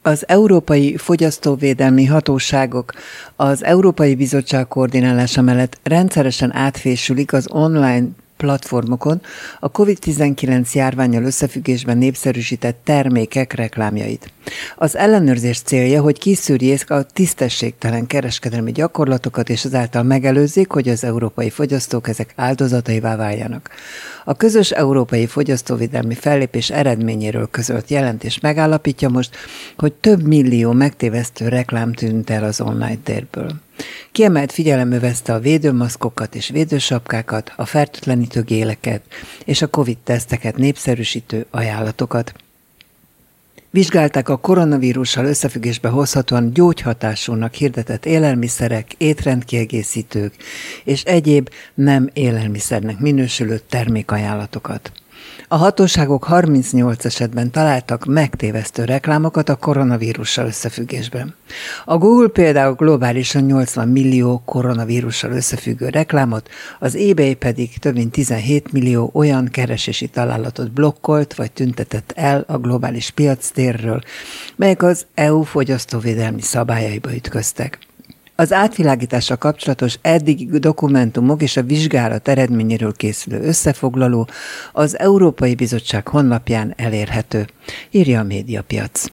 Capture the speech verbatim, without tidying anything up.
Az Európai Fogyasztóvédelmi Hatóságok az Európai Bizottság koordinálása mellett rendszeresen átfésülik az online platformokon a kovid tizenkilenc járvánnyal összefüggésben népszerűsített termékek reklámjait. Az ellenőrzés célja, hogy kiszűrjék a tisztességtelen kereskedelmi gyakorlatokat, és azáltal megelőzzék, hogy az európai fogyasztók ezek áldozataivá váljanak. A közös európai fogyasztóvédelmi fellépés eredményéről közölt jelentés megállapítja most, hogy több millió megtévesztő reklám tűnt el az online térből. Kiemelt figyelem övezte a védőmaszkokat és védősapkákat, a fertőtlenítő géleket és a Covid-teszteket népszerűsítő ajánlatokat. Vizsgálták a koronavírussal összefüggésbe hozhatóan gyógyhatásúnak hirdetett élelmiszerek, étrendkiegészítők és egyéb nem élelmiszernek minősülő termékajánlatokat. A hatóságok harmincnyolc esetben találtak megtévesztő reklámokat a koronavírussal összefüggésben. A Google például globálisan nyolcvan millió koronavírussal összefüggő reklámot, az eBay pedig több mint tizenhét millió olyan keresési találatot blokkolt vagy tüntetett el a globális piactérről, melyek az é u fogyasztóvédelmi szabályaiba ütköztek. Az átvilágítással kapcsolatos eddigi dokumentumok és a vizsgálat eredményéről készülő összefoglaló az Európai Bizottság honlapján elérhető, írja a Médiapiac.